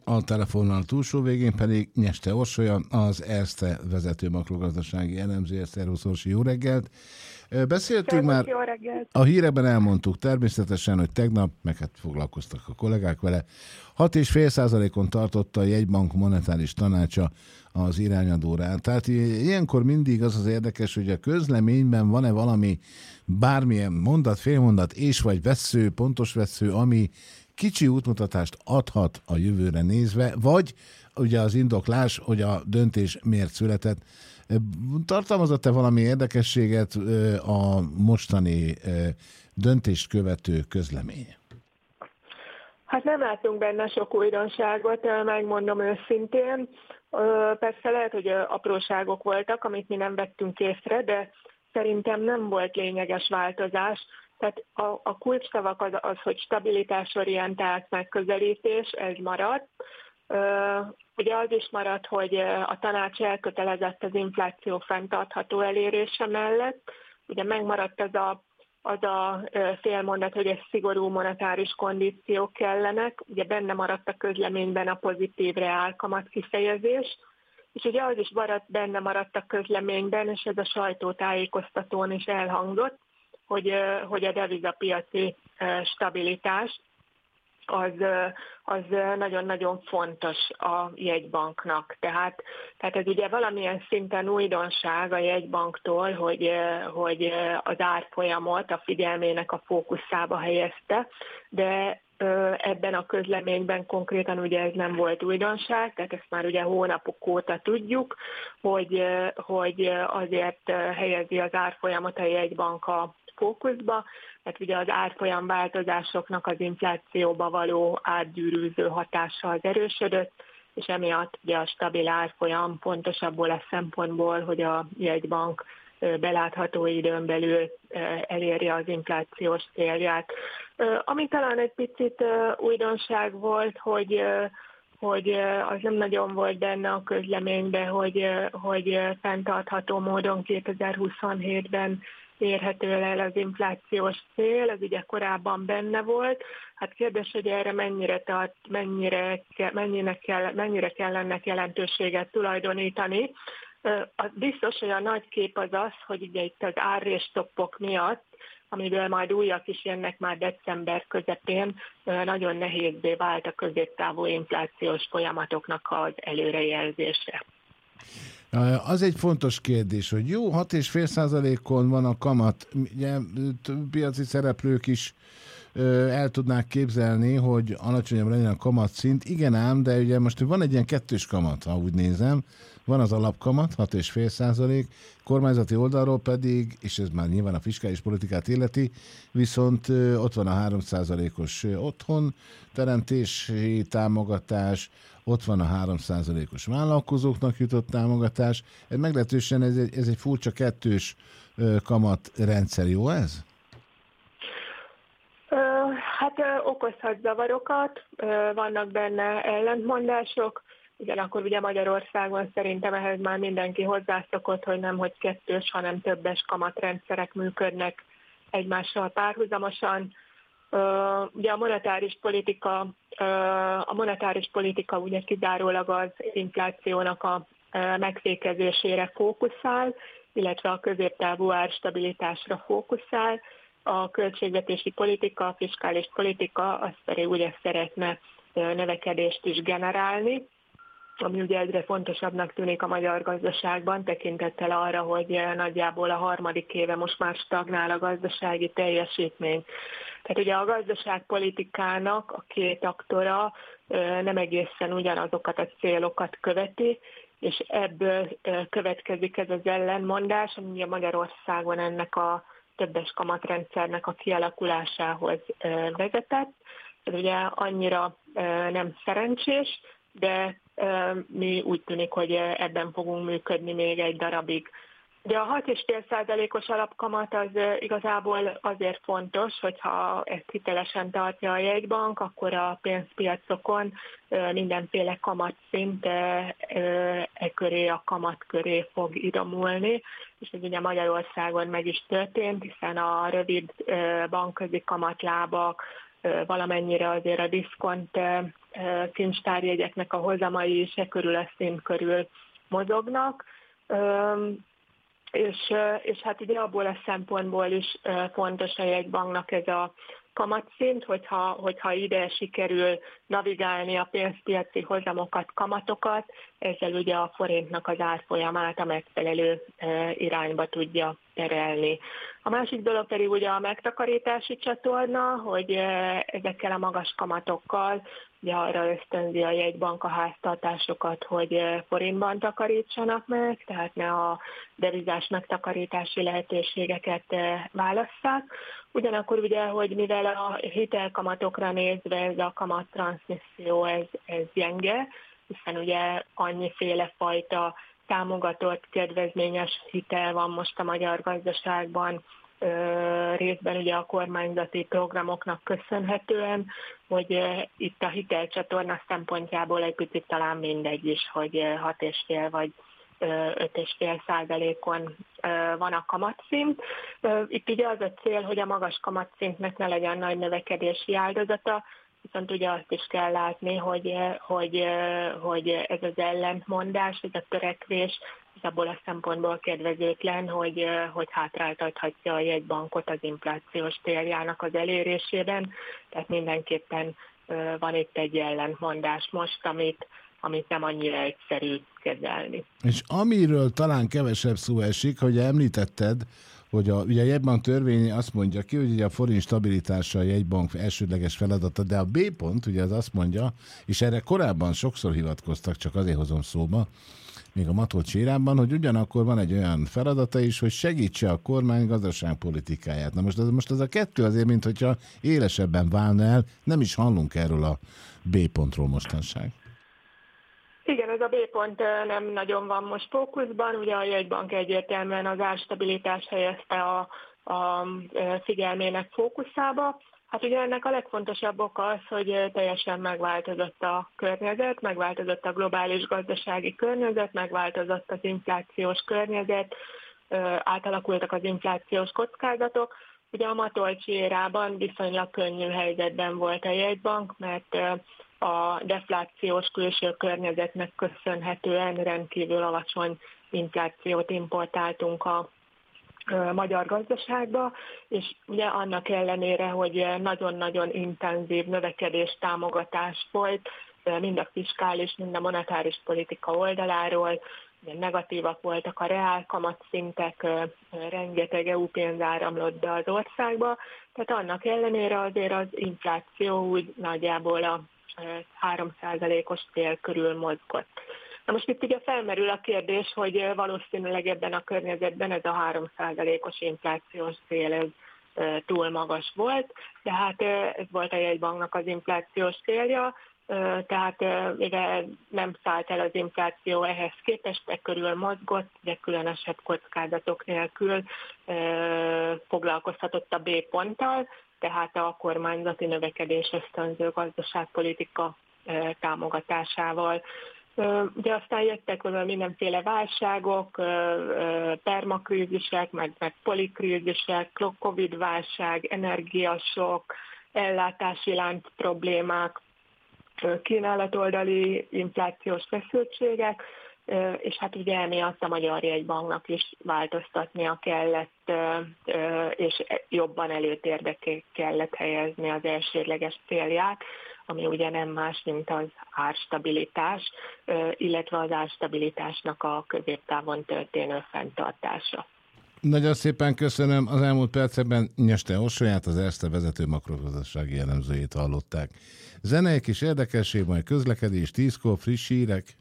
a telefonnal túlsó végén pedig Nyeste Orsolya, az Erste vezető makrogazdasági elemzője. Szervusz Orsi, jó reggelt! Beszéltünk már, a hírekben elmondtuk természetesen, hogy tegnap, meg hát foglalkoztak a kollégák vele, 6,5%-on tartotta a jegybank monetáris tanácsa az irányadórát. Tehát ilyenkor mindig az érdekes, hogy a közleményben van-e valami, bármilyen mondat, félmondat, és vagy vessző, pontos vessző, ami kicsi útmutatást adhat a jövőre nézve, vagy ugye az indoklás, hogy a döntés miért született. Tartalmazott-e valami érdekességet a mostani döntést követő közlemény? Hát nem látunk benne sok újdonságot, megmondom őszintén. Persze lehet, hogy apróságok voltak, amit mi nem vettünk észre, de szerintem nem volt lényeges változás. Tehát a kulcsszavak az, hogy stabilitásorientált megközelítés, ez maradt. Ugye az is maradt, hogy a tanács elkötelezett az infláció fenntartható elérése mellett. Ugye megmaradt az a félmondat, hogy ez szigorú monetáris kondíciók kellenek. Ugye benne maradt a közleményben a pozitív reálkamat kifejezés. És ugye az is benne maradt a közleményben, és ez a sajtótájékoztatón is elhangzott, hogy a devizapiaci stabilitás az nagyon-nagyon fontos a jegybanknak. Tehát ez ugye valamilyen szinten újdonság a jegybanktól, hogy az árfolyamot a figyelmének a fókuszába helyezte, de ebben a közleményben konkrétan ugye ez nem volt újdonság, tehát ezt már ugye hónapok óta tudjuk, hogy azért helyezi az árfolyamot a jegybank a fókuszba, mert ugye az árfolyam változásoknak az inflációba való átgyűrűző hatása az erősödött, és emiatt ugye a stabil árfolyam fontosabbból a szempontból, hogy a jegybank belátható időn belül elérje az inflációs célját. Ami talán egy picit újdonság volt, hogy az nem nagyon volt benne a közleményben, hogy fenntartható módon 2027-ben érhető el az inflációs cél, ez ugye korábban benne volt. Hát kérdés, hogy erre mennyire kell ennek jelentőséget tulajdonítani. Biztos, hogy a nagy kép az az, hogy ugye itt az árrésstoppok miatt, amiből majd újak is jönnek már december közepén, nagyon nehézzé vált a középtávú inflációs folyamatoknak az előrejelzése. Az egy fontos kérdés, hogy jó, 6,5%-on van a kamat. Ugye piaci szereplők is el tudnák képzelni, hogy alacsonyabb legyen a kamatszint. Igen ám, de ugye most van egy ilyen kettős kamat, ha úgy nézem. Van az alapkamat, 6,5%, kormányzati oldalról pedig, és ez már nyilván a fiskális politikát illeti, viszont ott van a 3%-os otthon teremtési támogatás, ott van a 3%-os vállalkozóknak jutott támogatás. Meglehetősen ez egy furcsa kettős kamatrendszer, jó ez? Hát okozhat zavarokat, vannak benne ellentmondások, ugyanakkor ugye Magyarországon szerintem ehhez már mindenki hozzászokott, hogy nem hogy kettős, hanem többes kamatrendszerek működnek egymással párhuzamosan. Ugye a monetáris politika ugye kizárólag az inflációnak a megfékezésére fókuszál, illetve a középtávú árstabilitásra fókuszál. A költségvetési politika, a fiskális politika az pedig ugye szeretne növekedést is generálni, ami ugye egyre fontosabbnak tűnik a magyar gazdaságban, tekintettel arra, hogy nagyjából a harmadik éve most már stagnál a gazdasági teljesítmény. Tehát ugye a gazdaságpolitikának a két aktora nem egészen ugyanazokat a célokat követi, és ebből következik ez az ellenmondás, ami a Magyarországon ennek a többes kamatrendszernek a kialakulásához vezetett. Ez ugye annyira nem szerencsés, de mi úgy tűnik, hogy ebben fogunk működni még egy darabig. De a 6,5%-os alapkamat az igazából azért fontos, hogyha ezt hitelesen tartja a jegybank, akkor a pénzpiacokon mindenféle kamatszint köré, a kamat köré fog idomulni, és ez ugye Magyarországon meg is történt, hiszen a rövid bankközi kamatlábak valamennyire azért a diszkont kincstárjegyeknek a hozamai is körül a szint körül mozognak. És hát ugye abból a szempontból is fontos a jegybanknak ez a kamatszint, hogyha ide sikerül navigálni a pénzpiaci hozamokat, kamatokat, ezzel ugye a forintnak az árfolyamát a megfelelő irányba tudja terelni. A másik dolog pedig ugye a megtakarítási csatorna, hogy ezekkel a magas kamatokkal ugye arra ösztönzi a jegybank a háztartásokat, hogy forintban takarítsanak meg, tehát ne a devizás megtakarítási lehetőségeket válasszák. Ugyanakkor ugye, hogy mivel a hitelkamatokra nézve ez a kamattranszmisszió ez gyenge, hiszen ugye annyiféle fajta támogatott, kedvezményes hitel van most a magyar gazdaságban, részben ugye a kormányzati programoknak köszönhetően, hogy itt a hitelcsatorna szempontjából egy picit talán mindegy is, hogy 6,5 vagy 5,5%-on van a kamatszint. Itt ugye az a cél, hogy a magas kamatszintnek ne legyen nagy növekedési áldozata, viszont ugye azt is kell látni, hogy ez az ellentmondás, ez a törekvés, ez abból a szempontból kedvezőtlen, hogy hátráltathatja a jegybankot az inflációs céljának az elérésében. Tehát mindenképpen van itt egy ellentmondás most, amit nem annyira egyszerű kezelni. És amiről talán kevesebb szó esik, hogy említetted, hogy ugye a jegybank törvény azt mondja ki, hogy ugye a forint stabilitása a jegybank elsődleges feladata, de a B pont, ugye az azt mondja, és erre korábban sokszor hivatkoztak, csak azért hozom szóba, még a Matolcsi érában, hogy ugyanakkor van egy olyan feladata is, hogy segítse a kormány gazdaságpolitikáját. Na most az a kettő azért, mint hogyha élesebben válna el, nem is hallunk erről a B pontról mostanság. Igen, ez a B pont nem nagyon van most fókuszban, ugye a jegybank egyértelműen az árstabilitás helyezte a figyelmének fókuszába. Hát ugye ennek a legfontosabb oka az, hogy teljesen megváltozott a környezet, megváltozott a globális gazdasági környezet, megváltozott az inflációs környezet, átalakultak az inflációs kockázatok. Ugye a Matolcsi érában viszonylag könnyű helyzetben volt a jegybank, mert a deflációs külső környezetnek köszönhetően rendkívül alacsony inflációt importáltunk a magyar gazdaságba, és ugye annak ellenére, hogy nagyon-nagyon intenzív növekedés támogatás volt, mind a fiskális, mind a monetáris politika oldaláról, negatívak voltak a reál kamatszintek, rengeteg EU pénz áramlott be az országba, tehát annak ellenére azért az infláció úgy nagyjából a 3%-os cél körül mozgott. Na most itt ugye felmerül a kérdés, hogy valószínűleg ebben a környezetben ez a 3%-os inflációs cél ez túl magas volt, de hát ez volt a jegybanknak az inflációs célja, tehát mivel nem szállt el az infláció ehhez képest, körül mozgott, de különösebb kockázatok nélkül foglalkozhatott a B ponttal, tehát a kormányzati növekedés ösztönző gazdaságpolitika támogatásával. Ugye aztán jöttek mindenféle válságok, permakrízisek, meg polikrízisek, Covid-válság, energiasok, ellátási lánc problémák, kínálatoldali inflációs feszültségek, és hát ugye emiatt a Magyar Jegybanknak is változtatnia kellett, és jobban előtérbe kellett helyezni az elsődleges célját, ami ugye nem más, mint az árstabilitás, illetve az árstabilitásnak a középtávon történő fenntartása. Nagyon szépen köszönöm. Az elmúlt percekben Nyeste Orsolyát, az Erste vezető makrogazdasági elemzőjét hallották. Zenei kis érdekesség, majd közlekedés, 10-kor friss hírek.